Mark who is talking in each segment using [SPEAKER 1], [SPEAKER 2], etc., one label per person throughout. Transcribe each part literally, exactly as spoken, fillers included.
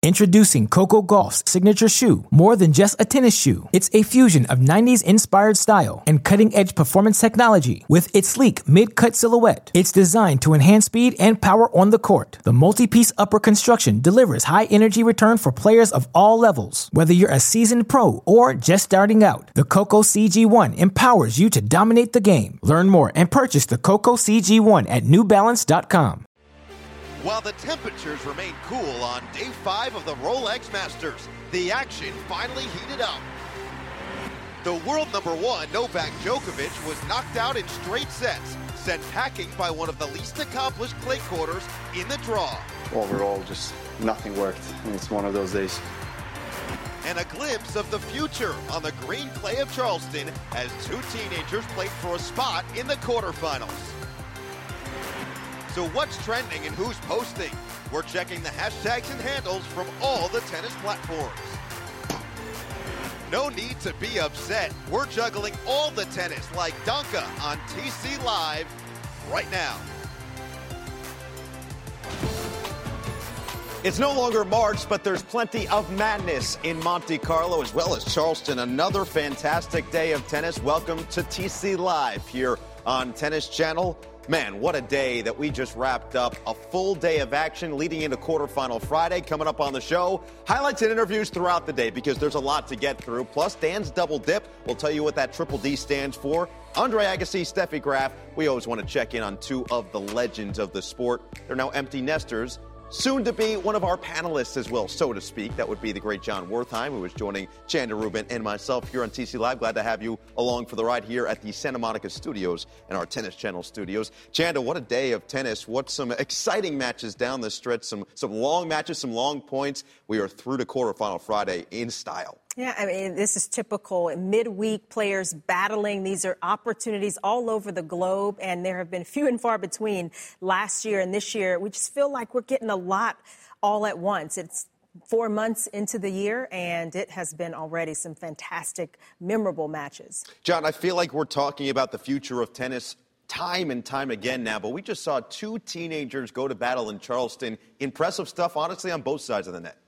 [SPEAKER 1] Introducing Coco Gauff's signature shoe, more than just a tennis shoe. It's a fusion of nineties-inspired style and cutting-edge performance technology. With its sleek mid-cut silhouette, it's designed to enhance speed and power on the court. The multi-piece upper construction delivers high-energy return for players of all levels. Whether you're a seasoned pro or just starting out, the Coco C G one empowers you to dominate the game. Learn more and purchase the Coco C G one at new balance dot com.
[SPEAKER 2] While the temperatures remain cool on day five of the Rolex Masters, the action finally heated up. The world number one, Novak Djokovic, was knocked out in straight sets, sent packing by one of the least accomplished clay quarters in the draw.
[SPEAKER 3] Overall, just nothing worked, and it's one of those days.
[SPEAKER 2] And a glimpse of the future on the green clay of Charleston as two teenagers played for a spot in the quarterfinals. So what's trending and who's posting? We're checking the hashtags and handles from all the tennis platforms. No need to be upset. We're juggling all the tennis like Donka on T C Live right now. It's no longer March, but there's plenty of madness in Monte Carlo as well as Charleston. Another fantastic day of tennis. Welcome to T C Live here on Tennis Channel. Man, what a day that we just wrapped up. A full day of action leading into quarterfinal Friday. Coming up on the show, highlights and interviews throughout the day because there's a lot to get through. Plus, Dan's double dip. We'll tell you what that triple D stands for. Andre Agassi, Steffi Graf. We always want to check in on two of the legends of the sport. They're now empty nesters. Soon to be one of our panelists as well, so to speak. That would be the great John Wertheim, who is joining Chanda Rubin and myself here on T C Live. Glad to have you along for the ride here at the Santa Monica studios and our Tennis Channel studios. Chanda, what a day of tennis. What some exciting matches down the stretch. Some, some long matches, some long points. We are through to quarterfinal Friday in style.
[SPEAKER 4] Yeah, I mean, this is typical. Midweek players battling. These are opportunities all over the globe, and there have been few and far between last year and this year. We just feel like we're getting a lot all at once. It's four months into the year, and it has been already some fantastic, memorable matches.
[SPEAKER 2] John, I feel like we're talking about the future of tennis time and time again now, but we just saw two teenagers go to battle in Charleston. Impressive stuff, honestly, on both sides of the net.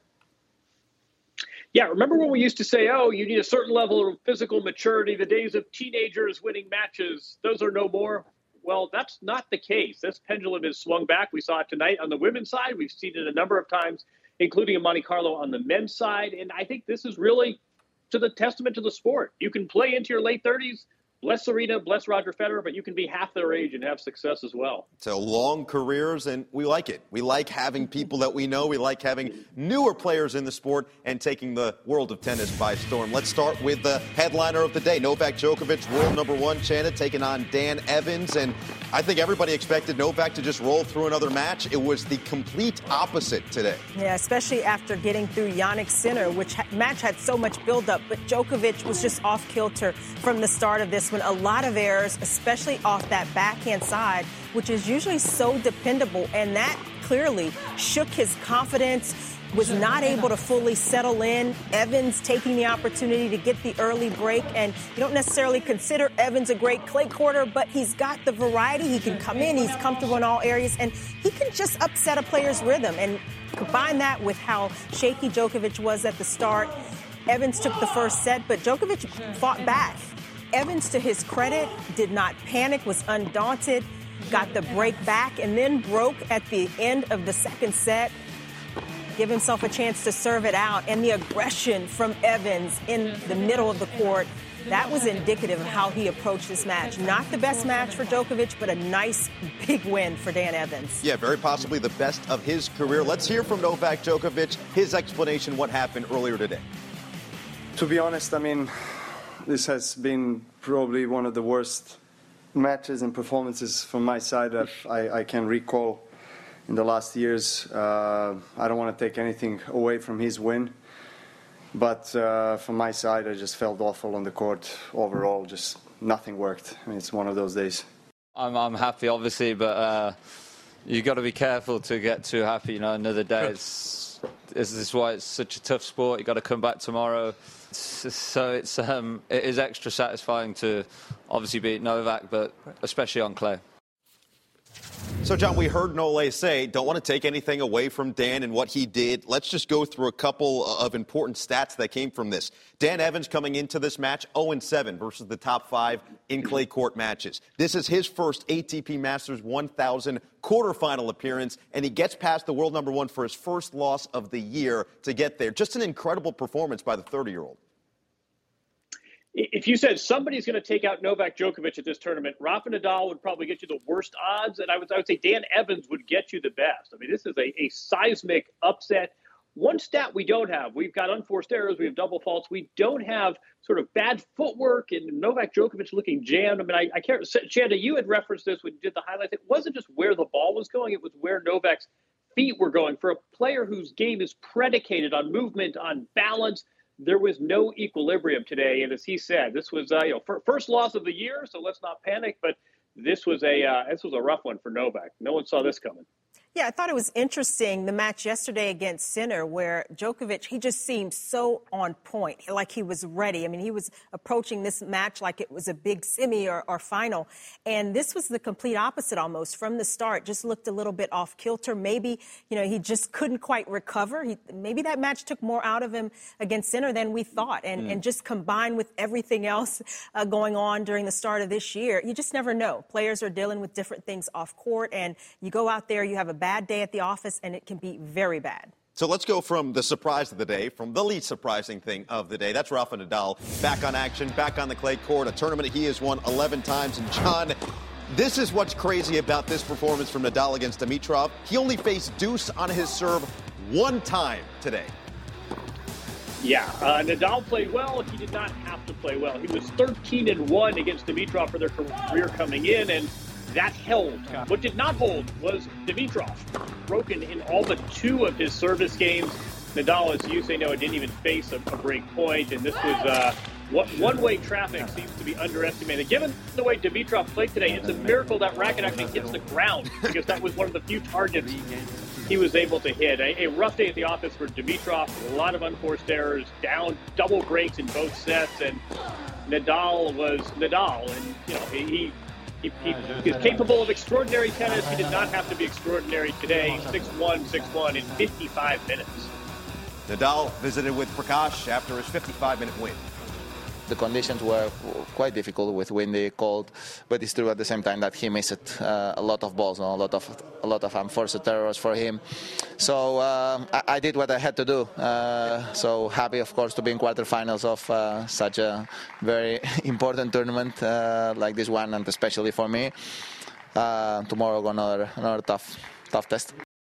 [SPEAKER 5] Yeah, remember when we used to say, oh, you need a certain level of physical maturity, the days of teenagers winning matches, those are no more? Well, that's not the case. This pendulum has swung back. We saw it tonight on the women's side. We've seen it a number of times, including in Monte Carlo on the men's side. And I think this is really to the testament to the sport. You can play into your late thirties. Bless Serena, bless Roger Federer, but you can be half their age and have success as well.
[SPEAKER 2] So long careers, and we like it. We like having people that we know. We like having newer players in the sport and taking the world of tennis by storm. Let's start with the headliner of the day. Novak Djokovic, world number one, Chanda, taking on Dan Evans. And I think everybody expected Novak to just roll through another match. It was the complete opposite today.
[SPEAKER 4] Yeah, especially after getting through Jannik Sinner, which ha- match had so much buildup. But Djokovic was just off kilter from the start of this one. A lot of errors, especially off that backhand side, which is usually so dependable. And that clearly shook his confidence, was not able to fully settle in. Evans taking the opportunity to get the early break. And you don't necessarily consider Evans a great clay courter, but he's got the variety. He can come in. He's comfortable in all areas. And he can just upset a player's rhythm. And combine that with how shaky Djokovic was at the start. Evans took the first set, but Djokovic fought back. Evans, to his credit, did not panic, was undaunted, got the break back, and then broke at the end of the second set. Give himself a chance to serve it out. And the aggression from Evans in the middle of the court, that was indicative of how he approached this match. Not the best match for Djokovic, but a nice big win for Dan Evans.
[SPEAKER 2] Yeah, very possibly the best of his career. Let's hear from Novak Djokovic, his explanation what happened earlier today.
[SPEAKER 3] To be honest, I mean, this has been probably one of the worst matches and performances from my side that I, I can recall in the last years. Uh, I don't want to take anything away from his win, but uh, from my side, I just felt awful on the court overall. Just nothing worked. I mean, it's one of those days.
[SPEAKER 6] I'm, I'm happy, obviously, but uh, you got to be careful to get too happy. You know, another day. It's, this is why it's such a tough sport. You got to come back tomorrow. So it's um, it is extra satisfying to obviously beat Novak, but especially on clay.
[SPEAKER 2] So, John, we heard Nole say, don't want to take anything away from Dan and what he did. Let's just go through a couple of important stats that came from this. Dan Evans coming into this match, oh and seven versus the top five in clay court matches. This is his first A T P Masters one thousand quarterfinal appearance, and he gets past the world number one for his first loss of the year to get there. Just an incredible performance by the thirty-year-old.
[SPEAKER 5] If you said somebody's going to take out Novak Djokovic at this tournament, Rafa Nadal would probably get you the worst odds, and I would, I would say Dan Evans would get you the best. I mean, this is a, a seismic upset. One stat we don't have, we've got unforced errors, we have double faults. We don't have sort of bad footwork and Novak Djokovic looking jammed. I mean, I, I can't, Chanda, you had referenced this when you did the highlights. It wasn't just where the ball was going, it was where Novak's feet were going. For a player whose game is predicated on movement, on balance, there was no equilibrium today, and as he said, this was uh, you know first loss of the year, so let's not panic. But this was a uh, this was a rough one for Novak. No one saw this coming.
[SPEAKER 4] Yeah, I thought it was interesting, the match yesterday against Sinner, where Djokovic, he just seemed so on point, like he was ready. I mean, he was approaching this match like it was a big semi or, or final. And this was the complete opposite almost from the start. Just looked a little bit off kilter. Maybe, you know, he just couldn't quite recover. He, maybe that match took more out of him against Sinner than we thought. And, mm. and just combined with everything else uh, going on during the start of this year, you just never know. Players are dealing with different things off court, and you go out there, you have a bad day at the office, and it can be very bad.
[SPEAKER 2] So let's go from the surprise of the day, from the least surprising thing of the day. That's Rafa Nadal back on action, back on the clay court, a tournament he has won eleven times. And, John, this is what's crazy about this performance from Nadal against Dimitrov. He only faced deuce on his serve one time today.
[SPEAKER 5] Yeah, uh, Nadal played well. He did not have to play well. He was thirteen and one against Dimitrov for their career coming in, and that held. What did not hold was Dimitrov, broken in all but two of his service games. Nadal, as you say, no, didn't even face a, a break point, and this was uh, what one-way traffic seems to be underestimated. Given the way Dimitrov played today, it's a miracle that racket actually hits the ground, because that was one of the few targets he was able to hit. A, a rough day at the office for Dimitrov, a lot of unforced errors, down double breaks in both sets, and Nadal was Nadal, and you know he. He, he is capable of extraordinary tennis. He did not have to be extraordinary today. six one, six one in fifty-five minutes.
[SPEAKER 2] Nadal visited with Prakash after his fifty-five minute win.
[SPEAKER 7] The conditions were quite difficult with windy, cold, but it's true at the same time that he missed uh, a lot of balls and a lot of a lot of unforced errors for him. So uh, I, I did what I had to do. Uh, so happy, of course, to be in quarterfinals of uh, such a very important tournament uh, like this one, and especially for me. Uh, tomorrow, another another tough tough test.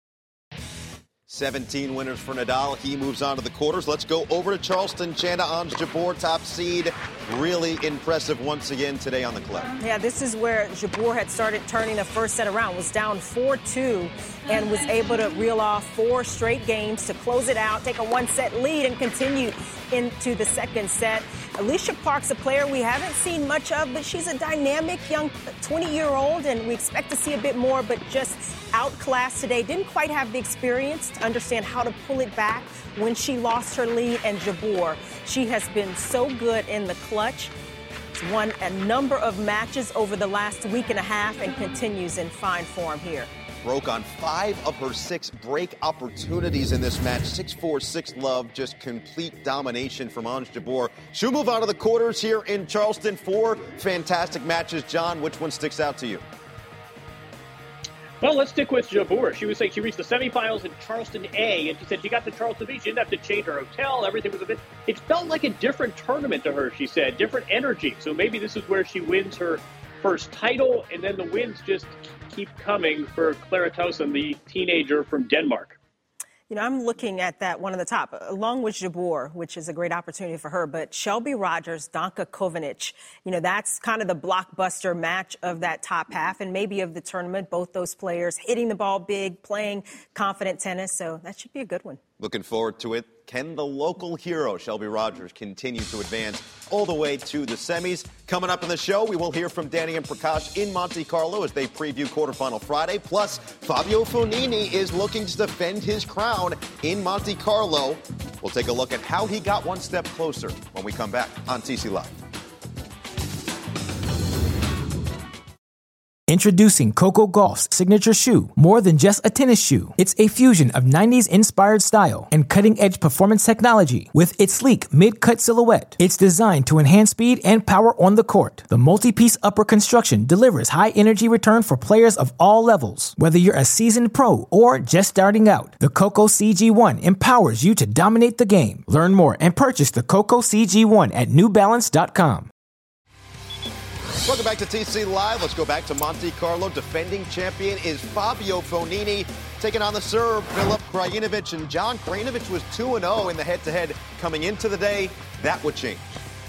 [SPEAKER 2] seventeen winners for Nadal. He moves on to the quarters. Let's go over to Charleston. Chanda Ons Jabeur, top seed. Really impressive once again today on the clay.
[SPEAKER 4] Yeah, this is where Jabeur had started turning the first set around. Was down four two and was able to reel off four straight games to close it out, take a one-set lead, and continue into the second set. Alicia Park's a player we haven't seen much of, but she's a dynamic young twenty-year-old, and we expect to see a bit more, but just outclassed today. Didn't quite have the experience to understand how to pull it back when she lost her lead. And Jabeur, she has been so good in the clutch. She's won a number of matches over the last week and a half and continues in fine form here.
[SPEAKER 2] Broke on five of her six break opportunities in this match. six four, six love, just complete domination from Ons Jabeur. She'll move on to the quarters here in Charleston. Four fantastic matches. John, which one sticks out to you?
[SPEAKER 5] Well, let's stick with Jabeur. She was saying she reached the semifinals in Charleston A, and she said she got to Charleston B. She didn't have to change her hotel. Everything was a bit. It felt like a different tournament to her, she said. Different energy. So maybe this is where she wins her first title, and then the wins just keep coming for Clara Tauson, the teenager from Denmark.
[SPEAKER 4] You know, I'm looking at that one on the top, along with Jabeur, which is a great opportunity for her. But Shelby Rogers, Danka Kovinic, you know, that's kind of the blockbuster match of that top half and maybe of the tournament. Both those players hitting the ball big, playing confident tennis. So that should be a good one.
[SPEAKER 2] Looking forward to it. Can the local hero, Shelby Rogers, continue to advance all the way to the semis? Coming up in the show, we will hear from Danny and Prakash in Monte Carlo as they preview quarterfinal Friday. Plus, Fabio Fognini is looking to defend his crown in Monte Carlo. We'll take a look at how he got one step closer when we come back on T C Live.
[SPEAKER 1] Introducing Coco Gauff's signature shoe, more than just a tennis shoe. It's a fusion of nineties-inspired style and cutting-edge performance technology with its sleek mid-cut silhouette. It's designed to enhance speed and power on the court. The multi-piece upper construction delivers high-energy return for players of all levels. Whether you're a seasoned pro or just starting out, the Coco C G one empowers you to dominate the game. Learn more and purchase the Coco C G one at new balance dot com.
[SPEAKER 2] Welcome back to T C Live. Let's go back to Monte Carlo. Defending champion is Fabio Fognini taking on the Serb, Filip Krajinovic. And John, Krajinovic was two and oh in the head-to-head coming into the day. That would change.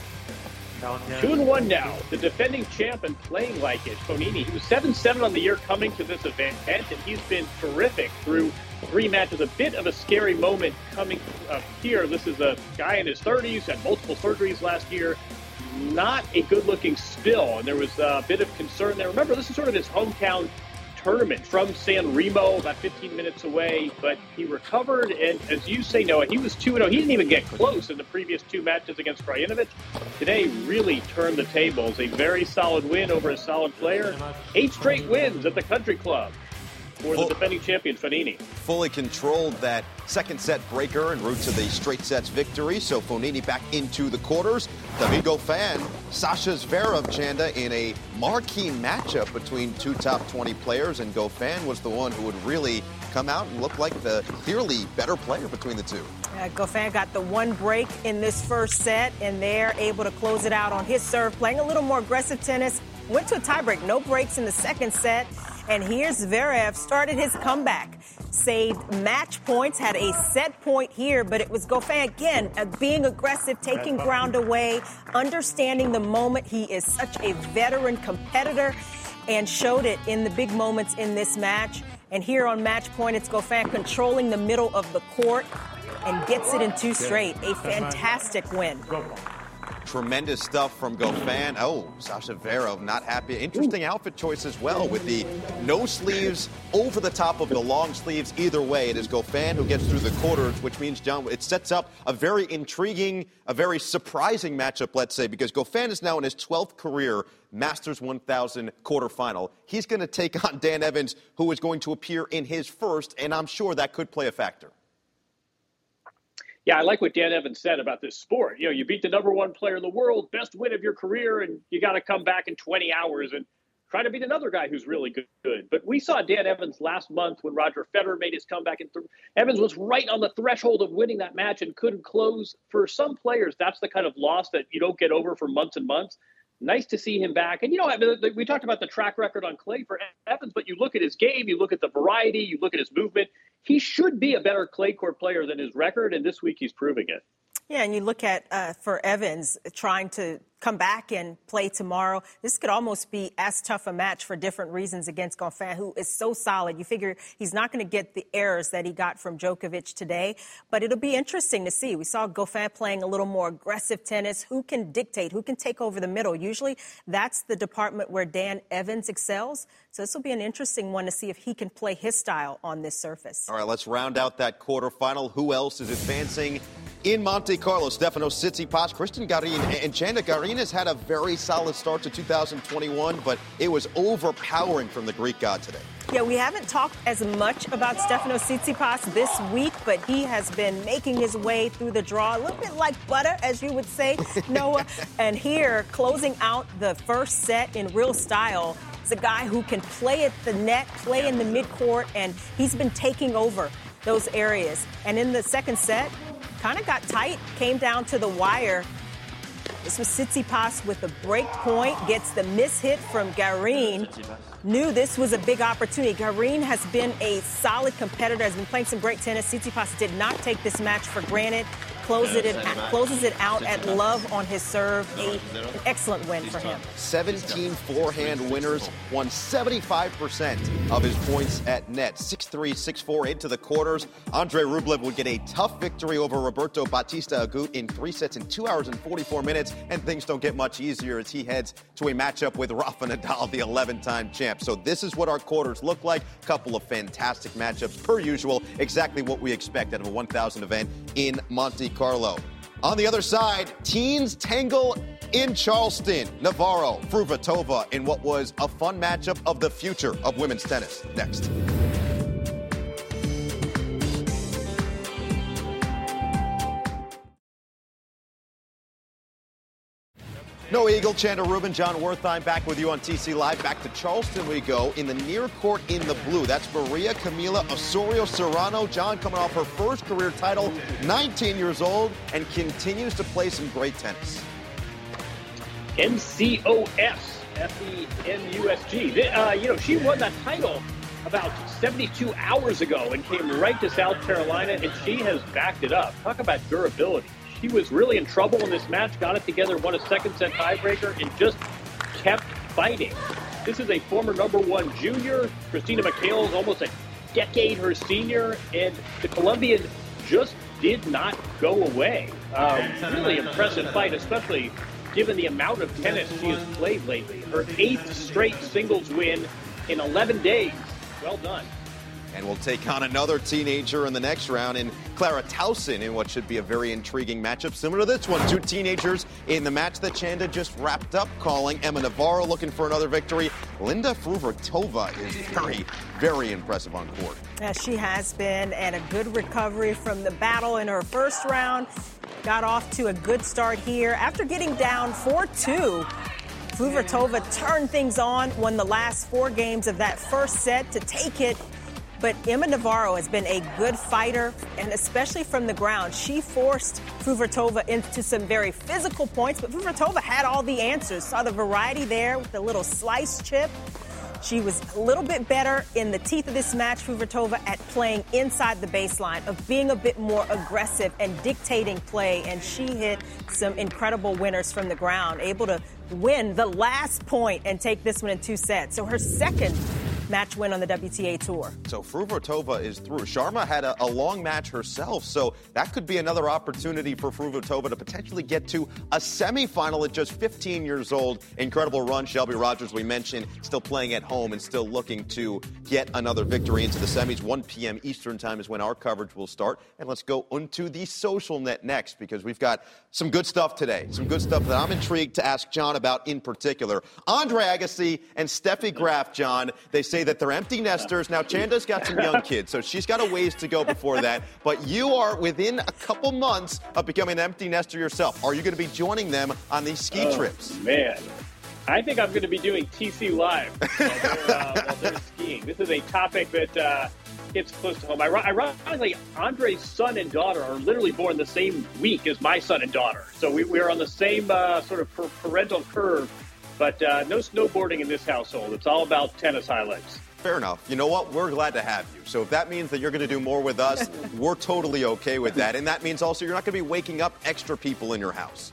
[SPEAKER 5] two and one now. The defending champ and playing like it. Fognini, he was seven seven on the year coming to this event, and he's been terrific through three matches. A bit of a scary moment coming up here. This is a guy in his thirties, had multiple surgeries last year. Not a good-looking spill, and there was a bit of concern there. Remember, this is sort of his hometown tournament from San Remo, about fifteen minutes away, but he recovered, and as you say, Noah, he was two and oh. He didn't even get close in the previous two matches against Krajinovic. Today really turned the tables. A very solid win over a solid player. Eight straight wins at the Country Club for the defending champion, Fognini.
[SPEAKER 2] Fully controlled that second set breaker en route to the straight sets victory. So Fognini back into the quarters. David Goffin, Sasha Zverev, Chanda, in a marquee matchup between two top twenty players. And Goffin was the one who would really come out and look like the clearly better player between the two.
[SPEAKER 4] Uh, Goffin got the one break in this first set, and they're able to close it out on his serve, playing a little more aggressive tennis. Went to a tiebreak, no breaks in the second set. And here's Zverev, started his comeback, saved match points, had a set point here, but it was Goffin again, uh, being aggressive, taking ground away, understanding the moment. He is such a veteran competitor and showed it in the big moments in this match. And here on match point, it's Goffin controlling the middle of the court and gets it in two straight. A fantastic win.
[SPEAKER 2] Tremendous stuff from Goffin. Oh, Sasha Zverev not happy. Interesting outfit choice as well with the no sleeves over the top of the long sleeves. Either way, it is Goffin who gets through the quarters, which means, John, it sets up a very intriguing, a very surprising matchup, let's say, because Goffin is now in his twelfth career Masters one thousand quarterfinal. He's going to take on Dan Evans, who is going to appear in his first, and I'm sure that could play a factor.
[SPEAKER 5] Yeah, I like what Dan Evans said about this sport. You know, you beat the number one player in the world, best win of your career, and you got to come back in twenty hours and try to beat another guy who's really good. But we saw Dan Evans last month when Roger Federer made his comeback. And th- Evans was right on the threshold of winning that match and couldn't close. For some players, that's the kind of loss that you don't get over for months and months. Nice to see him back. And, you know, I mean, we talked about the track record on clay for Evans, but you look at his game, you look at the variety, you look at his movement. He should be a better clay court player than his record, and this week he's proving it.
[SPEAKER 4] Yeah, and you look at, uh, for Evans, trying to come back and play tomorrow. This could almost be as tough a match for different reasons against Goffin, who is so solid. You figure he's not going to get the errors that he got from Djokovic today, but it'll be interesting to see. We saw Goffin playing a little more aggressive tennis. Who can dictate? Who can take over the middle? Usually that's the department where Dan Evans excels. So this will be an interesting one to see if he can play his style on this surface.
[SPEAKER 2] All right, let's round out that quarterfinal. Who else is advancing in Monte Carlo? Stefanos Tsitsipas, Cristian Garin, and Chanda. Garin has had a very solid start to two thousand twenty-one, but it was overpowering from the Greek god today.
[SPEAKER 4] Yeah, we haven't talked as much about Stefanos Tsitsipas this week, but he has been making his way through the draw, a little bit like butter, as you would say, Noah. And here, closing out the first set in real style, is a guy who can play at the net, play in the midcourt, and he's been taking over those areas. And in the second set, kind of got tight, came down to the wire. This was Tsitsipas with a break point, gets the mishit from Garin. Knew this was a big opportunity. Garin has been a solid competitor, has been playing some great tennis. Tsitsipas did not take this match for granted. Closes it, closes it out at love on his serve. A, an excellent win for him.
[SPEAKER 2] seventeen forehand winners, won seventy-five percent of his points at net. six three, six four into the quarters. Andre Rublev would get a tough victory over Roberto Bautista Agut in three sets in two hours and forty-four minutes. And things don't get much easier as he heads to a matchup with Rafa Nadal, the eleven-time champ. So this is what our quarters look like. Couple of fantastic matchups per usual. Exactly what we expect out of a one thousand event in Monte Carlo. On the other side, teens tangle In Charleston, Navarro, Fruhvirtova in what was a fun matchup of the future of women's tennis. Next. No Eagle, Chanda Rubin, John Wertheim back with you on T C Live. Back to Charleston we go in the near court in the blue. That's Maria Camila Osorio Serrano. John coming off her first career title, nineteen years old, and continues to play some great tennis.
[SPEAKER 5] M C O S, F E N U S G. Uh, you know, she won that title about seventy-two hours ago and came right to South Carolina, and she has backed it up. Talk about durability. She was really in trouble in this match, got it together, won a second set tiebreaker, and just kept fighting. This is a former number one junior. Christina McHale is almost a decade her senior, and the Colombian just did not go away. Um, really impressive fight, especially given the amount of tennis she has played lately. Her eighth straight singles win in eleven days. Well done.
[SPEAKER 2] And we'll take on another teenager in the next round in Clara Tauson in what should be a very intriguing matchup similar to this one. Two teenagers in the match that Chanda just wrapped up calling. Emma Navarro looking for another victory. Linda Fruhvirtova is very, very impressive on court.
[SPEAKER 4] Yeah, she has been, and a good recovery from the battle in her first round. Got off to a good start here. After getting down four two, Fruhvirtova turned things on, won the last four games of that first set to take it. But Emma Navarro has been a good fighter, and especially from the ground. She forced Fruhvirtova into some very physical points, but Fruhvirtova had all the answers. Saw the variety there with the little slice chip. She was a little bit better in the teeth of this match, Fruhvirtova, at playing inside the baseline, of being a bit more aggressive and dictating play. And she hit some incredible winners from the ground, able to win the last point and take this one in two sets. So her second match win on the W T A Tour.
[SPEAKER 2] So Fruhvirtova is through. Sharma had a, a long match herself, so that could be another opportunity for Fruhvirtova to potentially get to a semifinal at just fifteen years old. Incredible run. Shelby Rogers, we mentioned, still playing at home and still looking to get another victory into the semis. one p.m. Eastern time is when our coverage will start. And let's go onto the social net next, because we've got some good stuff today. Some good stuff that I'm intrigued to ask John about in particular. Andre Agassi and Steffi Graf, John, they say that they're empty nesters. Now, Chanda's got some young kids, so she's got a ways to go before that. But you are within a couple months of becoming an empty nester yourself. Are you going to be joining them on these ski
[SPEAKER 5] oh,
[SPEAKER 2] trips?
[SPEAKER 5] Man, I think I'm going to be doing T C Live while they're, uh, while they're skiing. This is a topic that uh, hits close to home. Ironically, Andre's son and daughter are literally born the same week as my son and daughter. So we, we are on the same uh, sort of parental curve. But uh, no snowboarding in this household. It's all about tennis highlights.
[SPEAKER 2] Fair enough. You know what? We're glad to have you. So if that means that you're going to do more with us, we're totally okay with that. And that means also you're not going to be waking up extra people in your house.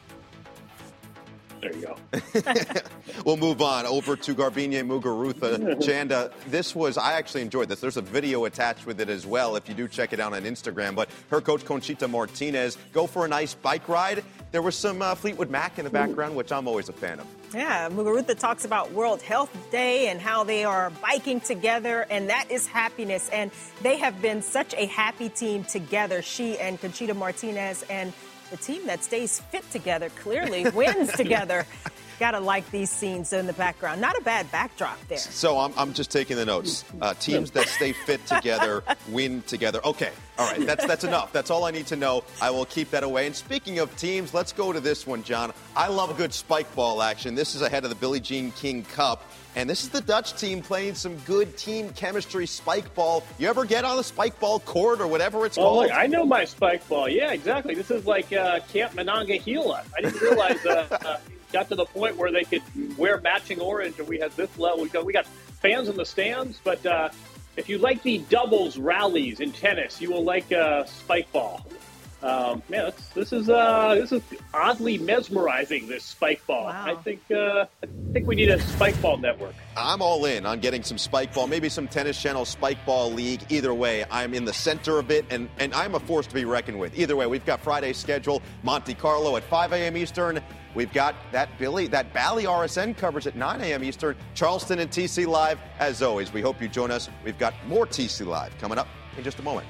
[SPEAKER 5] There you go.
[SPEAKER 2] We'll move on over to Garbiñe Muguruza. Chanda, this was, I actually enjoyed this. There's a video attached with it as well if you do check it out on Instagram. But her coach, Conchita Martinez, go for a nice bike ride. There was some uh, Fleetwood Mac in the background, which I'm always a fan of.
[SPEAKER 4] Yeah, Muguruza talks about World Health Day and how they are biking together, and that is happiness. And they have been such a happy team together, she and Conchita Martinez, and the team that stays fit together clearly wins together. Gotta like these scenes in the background. Not a bad backdrop there.
[SPEAKER 2] So I'm, I'm just taking the notes. Uh, teams that stay fit together win together. Okay, all right, that's that's enough. That's all I need to know. I will keep that away. And speaking of teams, let's go to this one, John. I love a good spike ball action. This is ahead of the Billie Jean King Cup. And this is the Dutch team playing some good team chemistry spike ball. You ever get on the spike ball court or whatever it's
[SPEAKER 5] oh,
[SPEAKER 2] called?
[SPEAKER 5] Look, I know my spike ball. Yeah, exactly. This is like uh, Camp Monongahela. I didn't realize uh, uh, got to the point where they could wear matching orange, and we had this level. We got, we got fans in the stands, but uh, if you like the doubles rallies in tennis, you will like uh, spike ball. Um, man, that's, this is uh, this is oddly mesmerizing. This spike ball.
[SPEAKER 4] Wow.
[SPEAKER 5] I think uh, I think we need a spike ball network.
[SPEAKER 2] I'm all in on getting some spike ball, maybe some Tennis Channel spike ball league. Either way, I'm in the center of it, and, and I'm a force to be reckoned with. Either way, we've got Friday's schedule, Monte Carlo at five a.m. Eastern. We've got that Billy, that Bally R S N coverage at nine a.m. Eastern. Charleston and T C Live, as always. We hope you join us. We've got more T C Live coming up in just a moment.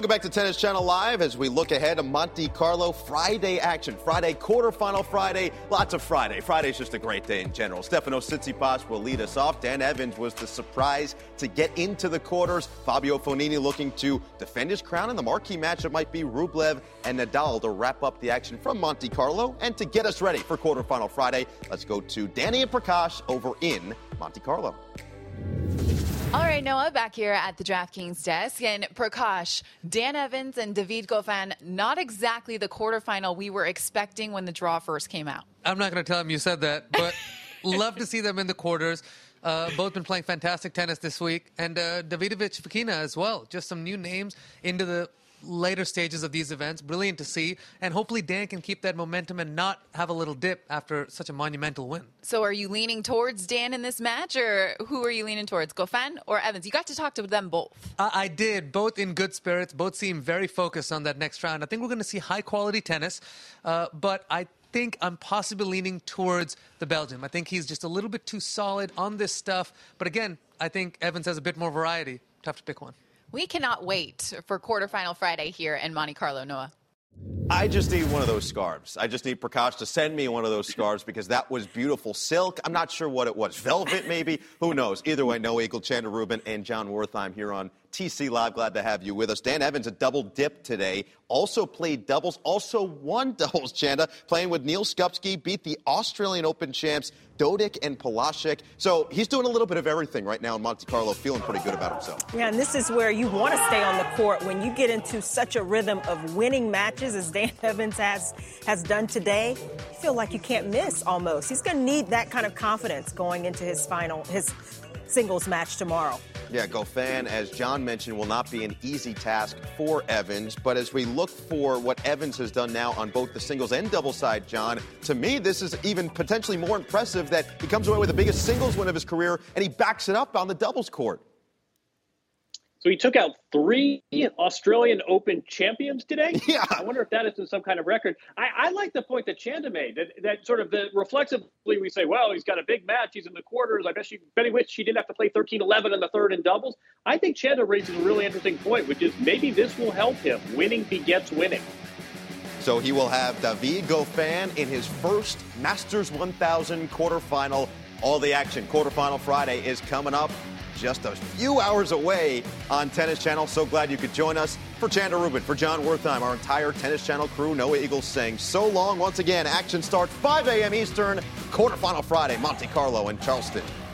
[SPEAKER 2] Welcome back to Tennis Channel Live as we look ahead to Monte Carlo Friday action. Friday, quarterfinal Friday, lots of Friday. Friday's just a great day in general. Stefanos Tsitsipas will lead us off. Dan Evans was the surprise to get into the quarters. Fabio Fognini looking to defend his crown in the marquee match. It might be Rublev and Nadal to wrap up the action from Monte Carlo. And to get us ready for quarterfinal Friday, let's go to Danny and Prakash over in Monte Carlo.
[SPEAKER 8] All right, Noah, back here at the DraftKings desk. And Prakash, Dan Evans and David Goffin, not exactly the quarterfinal we were expecting when the draw first came out.
[SPEAKER 9] I'm not going to tell him you said that, but love to see them in the quarters. Uh, both been playing fantastic tennis this week. And uh, Davidovich Fokina as well. Just some new names into the later stages of these events. Brilliant to see. And hopefully Dan can keep that momentum and not have a little dip after such a monumental win.
[SPEAKER 8] So are you leaning towards Dan in this match, or who are you leaning towards, Goffin or Evans? You got to talk to them both.
[SPEAKER 9] I, I did. Both in good spirits. Both seem very focused on that next round. I think we're going to see high-quality tennis, uh, but I think I'm possibly leaning towards the Belgian. I think he's just a little bit too solid on this stuff. But again, I think Evans has a bit more variety. Tough to pick one.
[SPEAKER 8] We cannot wait for quarterfinal Friday here in Monte Carlo, Noah.
[SPEAKER 2] I just need one of those scarves. I just need Prakash to send me one of those scarves because that was beautiful silk. I'm not sure what it was. Velvet, maybe? Who knows? Either way, Noah Eagle, Chandler Rubin, and John Wertheim here on T C Live. Glad to have you with us. Dan Evans, a double dip today. Also played doubles. Also won doubles, Chanda. Playing with Neil Skupski. Beat the Australian Open champs, Dodik and Polasek. So he's doing a little bit of everything right now in Monte Carlo. Feeling pretty good about himself.
[SPEAKER 4] Yeah, and this is where you want to stay on the court when you get into such a rhythm of winning matches as Dan Evans has, has done today. You feel like you can't miss almost. He's going to need that kind of confidence going into his final, his singles match tomorrow.
[SPEAKER 2] Yeah, Goffin, as John mentioned, will not be an easy task for Evans. But as we look for what Evans has done now on both the singles and double side, John, to me, this is even potentially more impressive that he comes away with the biggest singles win of his career, and he backs it up on the doubles court.
[SPEAKER 5] So he took out three Australian Open champions today?
[SPEAKER 2] Yeah.
[SPEAKER 5] I wonder if that is some kind of record. I, I like the point that Chanda made, that, that sort of the reflexively we say, well, he's got a big match. He's in the quarters. I bet she, Betty wish she didn't have to play thirteen eleven in the third in doubles. I think Chanda raises a really interesting point, which is maybe this will help him. Winning begets winning.
[SPEAKER 2] So he will have David Goffin in his first Masters one thousand quarterfinal. All the action. Quarterfinal Friday is coming up just a few hours away on Tennis Channel. So glad you could join us. For Chandler Rubin, for John Wertheim, our entire Tennis Channel crew, Noah Eagle saying so long. Once again, action starts five a.m. Eastern, quarterfinal Friday, Monte Carlo and Charleston.